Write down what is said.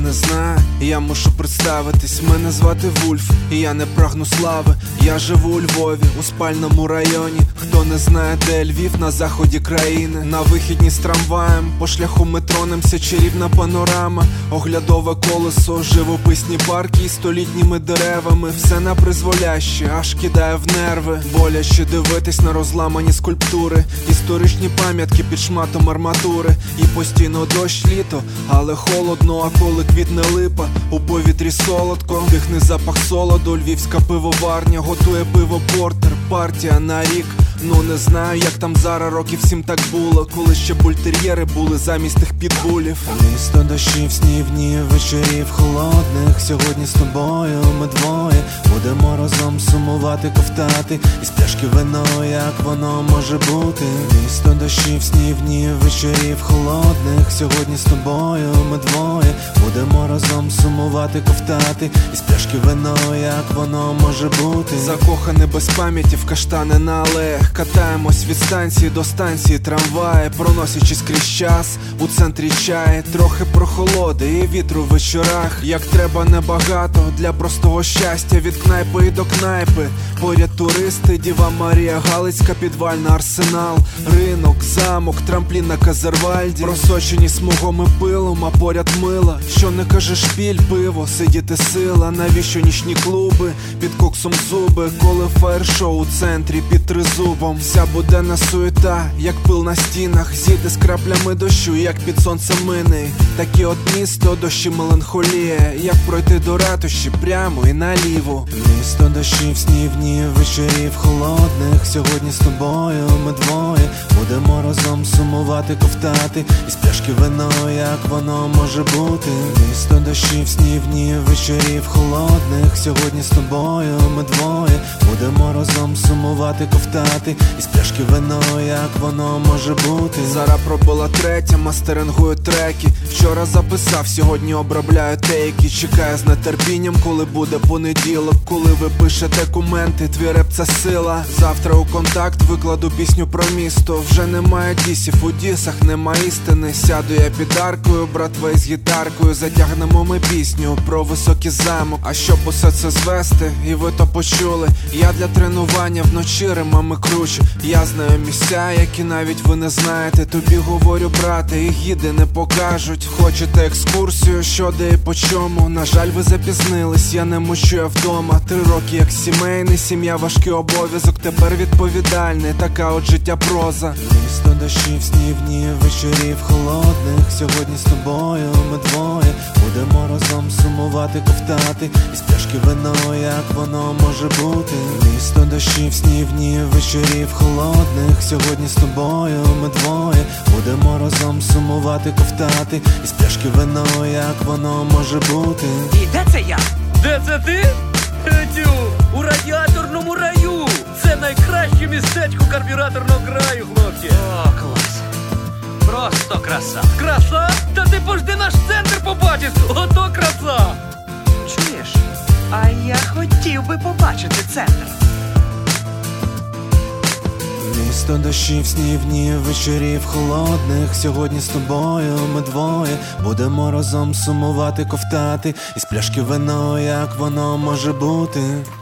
не знає, я мушу представитись. Мене звати Вульф, і я не прагну слави. Я живу у Львові, у спальному районі. Хто не знає, де Львів, на заході країни. На вихідні з трамваєм, по шляху метро немся чарівна панорама. Оглядове колесо, живописні парки із столітніми деревами. Все на призволяще, аж кидає в нерви. Боляче дивитись на розламані скульптури, історичні пам'ятки під шматом арматури. І постійно дощ, літо, але холодно. А коли квітне липа, у повітрі солодко. Дихне запах солоду, львівська пивоварня готує пиво портер, партія на рік. Ну не знаю, як там зараз, років 7 так було, коли ще бультер'єри були замість тих підбулів. Місто дощів, снівні, вечорів холодних. Сьогодні з тобою ми двоє будемо разом сумувати, ковтати із пляшки вино, як воно може бути. Місто дощів, снівні, вечорів холодних. Сьогодні з тобою ми двоє будемо разом сумувати, ковтати із пляшки вино, як воно може бути. Закоханий без пам'яті в каштани на алеях. Катаємось від станції до станції трамваї, проносячись крізь час, у центрі чай. Трохи прохолоди і вітру в вечорах. Як треба небагато для простого щастя. Від кнайпи і до кнайпи, поряд туристи, Діва Марія Галицька, підвальна Арсенал. Ринок, замок, трамплін на Казервальді, просочені смугом і пилом, а поряд мила. Що не кажеш, шпіль, пиво, сидіти сила. Навіщо нічні клуби, під коксом зуби, коли фаєр-шоу у центрі під тризубом. Вся буденна суєта, як пил на стінах, зійде з краплями дощу, як під сонцем мине. Таке от місто, дощі меланхолія. Як пройти до ратуші, прямо і наліво. Місто дощів, снівні, вечорів холодних. Сьогодні з тобою ми двоє будемо разом сумувати, ковтати із пляшки вино, як воно може бути. Місто дощів, снівні, вечорів холодних. Сьогодні з тобою ми двоє будемо разом сумувати, ковтати із пляшки вино, як воно може бути. Зараз пробила третя, мастерингую треки. Вчора записав, сьогодні обробляю тейки. Чекаю з нетерпінням, коли буде понеділок. Коли ви пишете коменти, твій реп це сила. Завтра у контакт викладу пісню про місто. Вже немає дісів, у дісах нема істини. Сяду я під аркою, братва із гітаркою. Затягнемо ми пісню про високий замок. А щоб усе це звести, і ви то почули, я для тренування вночі римами кручу. Я знаю місця, які навіть ви не знаєте. Тобі говорю, брате, і гіди не покажуть. Хочете екскурсію, що, де і по чому? На жаль, ви запізнились, я не мучу, я вдома. 3 роки як сімейний, сім'я важкий обов'язок. Тепер відповідальний, така от життя проза. Місто дощів, снівні, вечорів холодних. Сьогодні з тобою ми двоє будемо разом сумувати, ковтати із пляшки вино, як воно може бути. Місто дощів, снівні, вечорів холодних. Сьогодні з тобою ми двоє будемо разом сумувати, ковтати із пляшки вино, як воно може бути. І де це я? Де це ти? Тю, у радіаторному раю. Це найкраще містечко карбюраторного краю, хлопці. О, клас. Просто краса. Краса? Та ти пожди наш центр побачиш. Ото краса. Чуєш? А я хотів би побачити центр. Місто дощів, снівні, вечорів холодних. Сьогодні з тобою ми двоє будемо разом сумувати, ковтати із пляшки вино, як воно може бути.